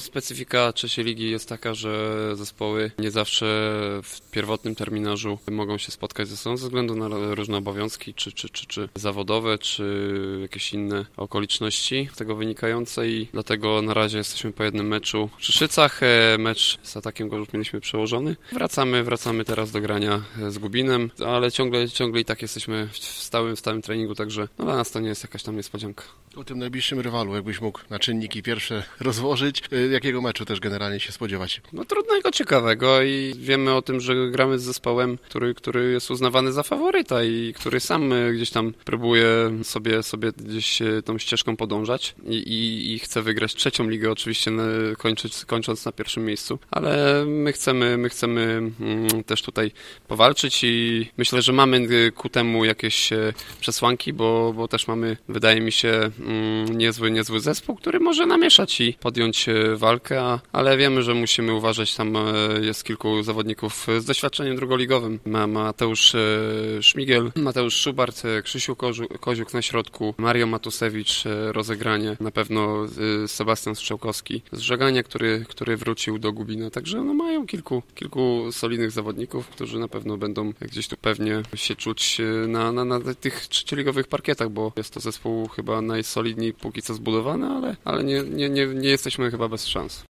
Specyfika trzeciej ligi jest taka, że zespoły nie zawsze w pierwotnym terminarzu mogą się spotkać ze sobą ze względu na różne obowiązki, czy zawodowe, czy jakieś inne okoliczności z tego wynikające i dlatego na razie jesteśmy po jednym meczu w Trzyszycach. Mecz z Atakiem Gorzów mieliśmy przełożony. Wracamy teraz do grania z Gubinem, ale ciągle i tak jesteśmy w stałym treningu, także dla nas to nie jest jakaś tam niespodzianka. O tym najbliższym rywalu, jakbyś mógł na czynniki pierwsze rozłożyć, jakiego meczu też generalnie się spodziewać? Trudnego, ciekawego i wiemy o tym, że gramy z zespołem, który jest uznawany za faworyta i który sam gdzieś tam próbuje sobie gdzieś tą ścieżką podążać i chce wygrać trzecią ligę, oczywiście kończąc na pierwszym miejscu, ale my chcemy też tutaj powalczyć i myślę, że mamy ku temu jakieś przesłanki, bo też mamy, wydaje mi się, niezły zespół, który może namieszać i podjąć walkę, ale wiemy, że musimy uważać, tam jest kilku zawodników z doświadczeniem drugoligowym. Mateusz Szmigiel, Mateusz Szubart, Krzysiu Koziuk na środku, Mario Matusewicz, rozegranie, na pewno Sebastian Strzałkowski z Żegania, który wrócił do Gubina, także mają kilku solidnych zawodników, którzy na pewno będą gdzieś tu pewnie się czuć na tych trzecioligowych parkietach, bo jest to zespół chyba najsolidniej póki co zbudowany, ale nie jesteśmy chyba bez szans.